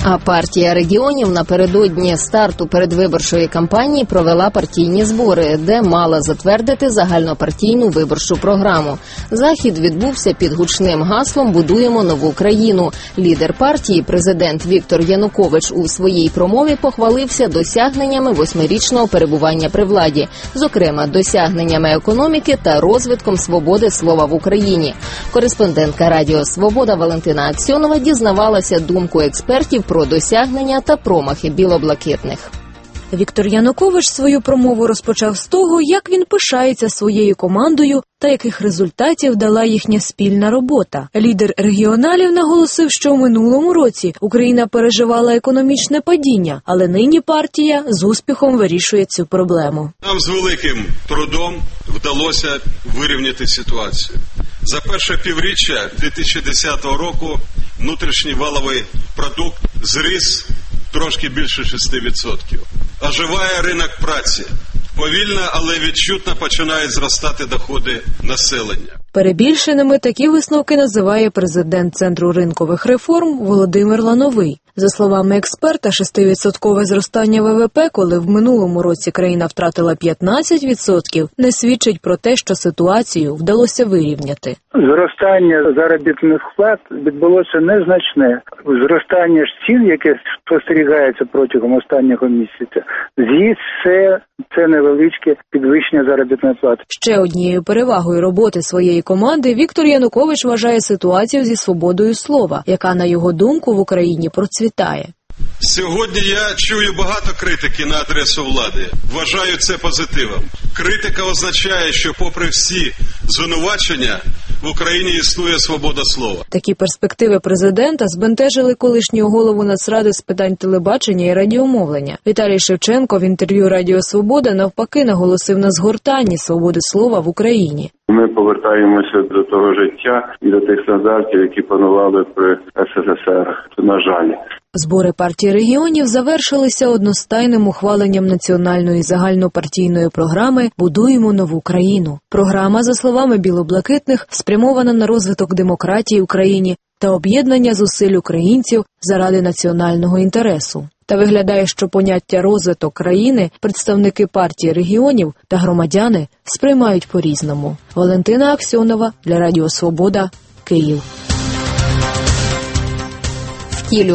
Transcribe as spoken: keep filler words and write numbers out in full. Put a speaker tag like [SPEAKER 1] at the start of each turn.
[SPEAKER 1] А партія регіонів напередодні старту передвиборчої кампанії провела партійні збори, де мала затвердити загальнопартійну виборчу програму. Захід відбувся під гучним гаслом «Будуємо нову країну». Лідер партії, президент Віктор Янукович, у своїй промові похвалився досягненнями восьмирічного перебування при владі, зокрема досягненнями економіки та розвитком свободи слова в Україні. Кореспондентка Радіо Свобода Валентина Аксьонова дізнавалася думку експертів про досягнення та промахи білоблакитних.
[SPEAKER 2] Віктор Янукович свою промову розпочав з того, як він пишається своєю командою та яких результатів дала їхня спільна робота. Лідер регіоналів наголосив, що у минулому році Україна переживала економічне падіння, але нині партія з успіхом вирішує цю проблему.
[SPEAKER 3] Нам з великим трудом вдалося вирівняти ситуацію. За перше півріччя дві тисячі десятого року внутрішній валовий продукт зріс трошки більше шести відсотків. Оживає ринок праці. Повільно, але відчутно починають зростати доходи населення.
[SPEAKER 2] Перебільшеними такі висновки називає президент Центру ринкових реформ Володимир Лановий. За словами експерта, шестивідсоткове зростання ВВП, коли в минулому році країна втратила п'ятнадцять відсотків, не свідчить про те, що ситуацію вдалося вирівняти.
[SPEAKER 4] Зростання заробітних плат відбулося незначне. Зростання ж цін, яке спостерігається протягом останнього місяця, з'їсть все це невеличке підвищення заробітної плати.
[SPEAKER 2] Ще однією перевагою роботи своєї команди Віктор Янукович вважає ситуацію зі свободою слова, яка, на його думку, в Україні процвітає.
[SPEAKER 3] Сьогодні я чую багато критики на адресу влади. Вважаю це позитивом. Критика означає, що попри всі звинувачення в Україні існує свобода слова.
[SPEAKER 2] Такі перспективи президента збентежили колишнього голову Нацради з питань телебачення і радіомовлення. Віталій Шевченко в інтерв'ю Радіо Свобода навпаки наголосив на згортанні свободи слова в Україні.
[SPEAKER 5] Ми повертаємося до того життя і до тих стандартів, які панували при ес ес ес ер, на жаль.
[SPEAKER 2] Збори партії регіонів завершилися одностайним ухваленням національної загальнопартійної програми «Будуємо нову країну». Програма, за словами білоблакитних, спрямована на розвиток демократії в країні та об'єднання зусиль українців заради національного інтересу. Та виглядає, що поняття «розвиток країни» представники партії регіонів та громадяни сприймають по-різному. Валентина Аксьонова для Радіо Свобода, Київ.